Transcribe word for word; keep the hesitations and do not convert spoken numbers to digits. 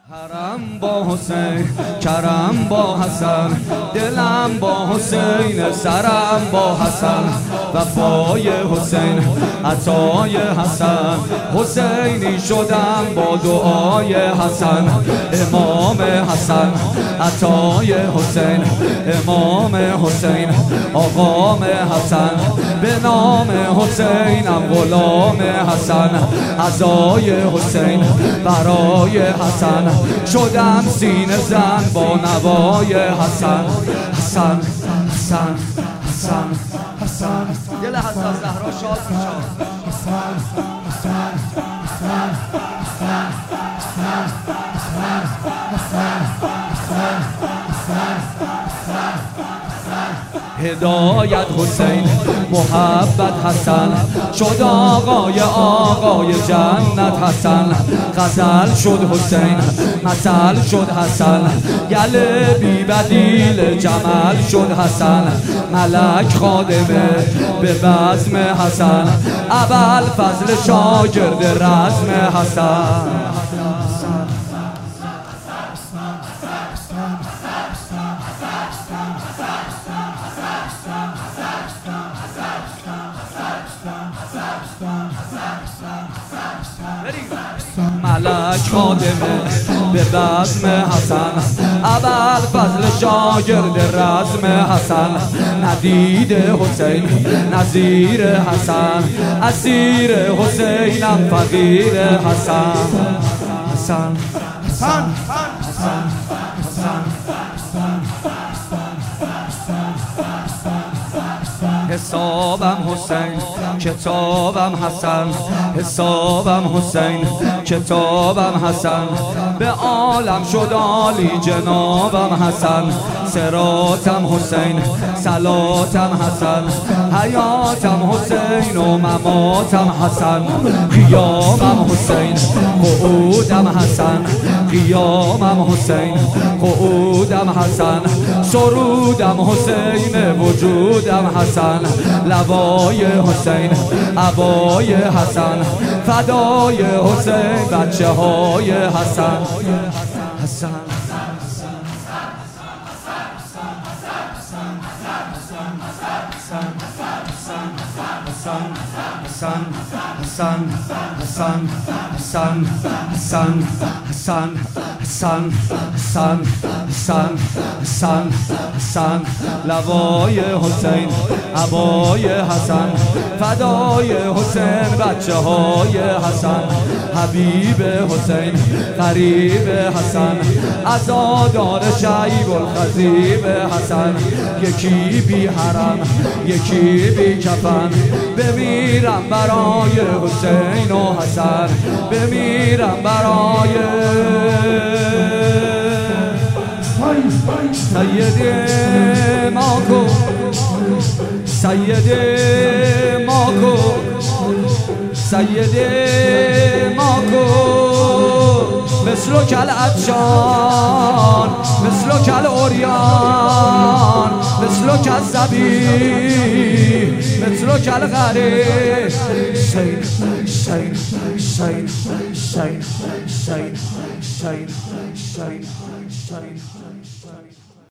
حرم با حسین، کرم با حسن، دلم با حسین، سرم با حسن، وفای حسین، عطای حسن، حسینی شدم با دعای حسن، امام حسن، عطای حسین، امام حسین، آقام حسن، به نام حسینم غلام حسن، عزای حسین، برای حسن، شدم سینه زن با نوای حسن. حسن حسن حسن حسن دل حسن زهرا شاد میشد. حسن حسن حسن حسن حسن حسن حسن هدایت حسین، محبت حسن، شد آقای آقای جنت حسن، غزل شد حسین، مثل شد حسن، گل بی بدیل جمل شد حسن، ملک خادمه به بزم حسن، اول فضل شاگرد رزم حسن. ملک خادمه به بزم حسن، اول فضل شاگرد رزم حسن، ندید حسین نظیر حسن، اسیر حسینم فقیر حسن. حسن حسن حسن حسن حسابم حسین، کتابم حسن، حسابم حسین، کتابم حسن، به عالم شد عالی جنابم حسن، صراطم حسین، صلاتم حسن، حیاتم حسین و مماتم حسن، قیامم حسین، قعودم حسن، قیامم حسین، قعودم حسن، سرودم حسین، وجودم حسن، لوای حسین، عبای حسن، فدای حسین، بچه های حسن. حسن حسن حسن حسن حسن حسن حسن حسن حسن حسن حسن حسن لوای حسین، عبای حسن، فدای حسین، بچه های حسن، حبیب حسین، قریب حسن، عزادار شیب الخطیب حسن، یکی بی حرم یکی بی کفن، بمیرم برای حسین و حسن، بمیرم برای سید ماکو، سید ماکو، سید ماکو، مثل کل عطشان، مثل کل اوریان، مثل کل زبی، مثل کل غریب، شین شین شین شین شین شین شین شین